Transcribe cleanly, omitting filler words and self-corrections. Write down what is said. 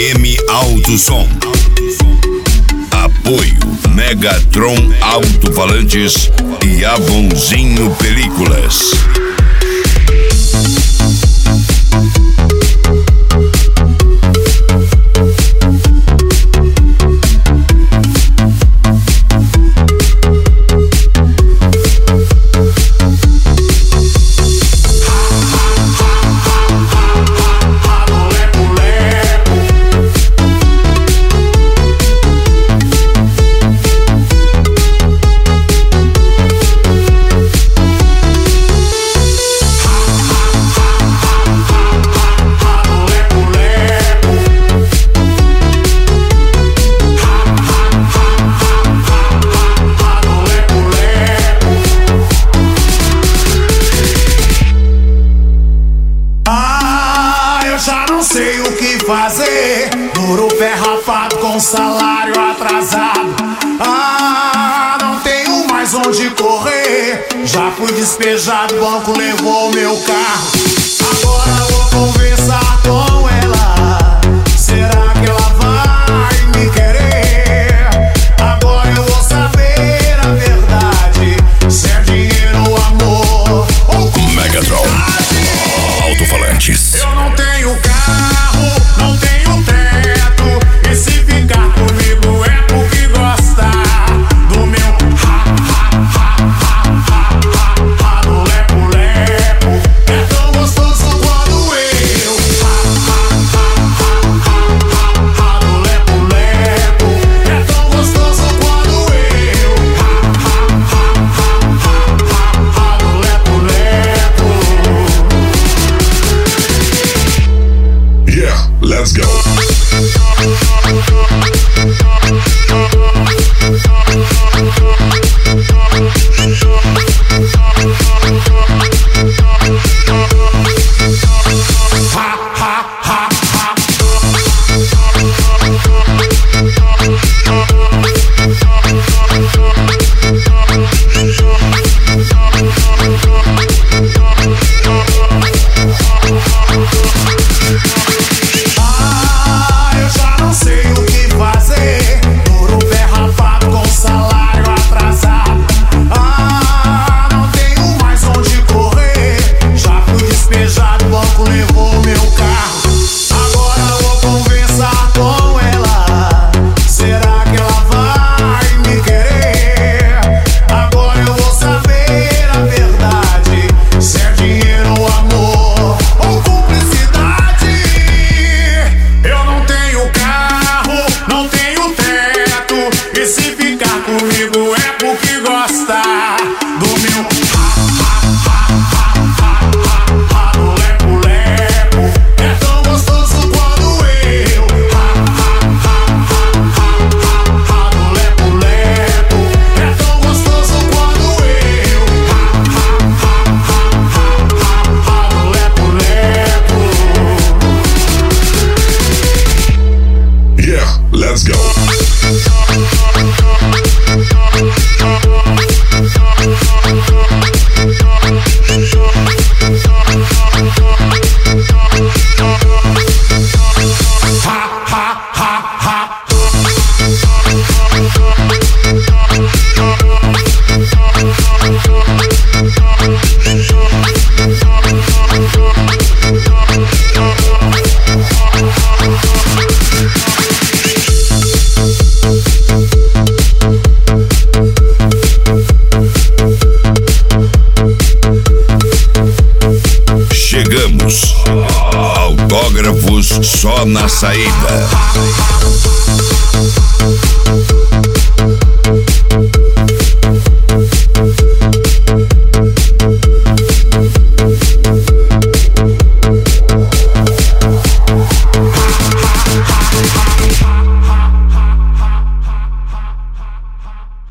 FM Alto Som. Apoio Megatron Alto-Falantes e Avonzinho Películas. Sei o que fazer, duro pé rapado com salário atrasado. Não tenho mais onde correr, já fui despejado, o banco levou o meu carro. Agora vou conversar com ela, será que ela vai me querer? Agora eu vou saber a verdade, se é dinheiro ou amor ou Megatron Alto-Falantes. Eu não tenho carro, não tenho teto, e se ficar comigo é porque gosta do meu do lepo-lepo. É tão gostoso quando eu do lepo-lepo. É tão gostoso quando eu do lepo-lepo. Yeah, let's go. Eu já não sei o que fazer, duro pé rapado com salário atrasado. Não tenho mais onde correr, já fui despejado, o banco levou meu carro. Agora vou conversar com ela, será que ela vai me querer? Agora eu vou saber a verdade, se é dinheiro ou amor ou cumplicidade. Eu não tenho carro, não tenho teto, e se ficar comigo é porque gosta do meu do lepo-lepo. É tão gostoso quando eu do lepo-lepo. É tão gostoso quando eu do lepo-lepo. Yeah, let's go. Chegamos. Autógrafos só na saída.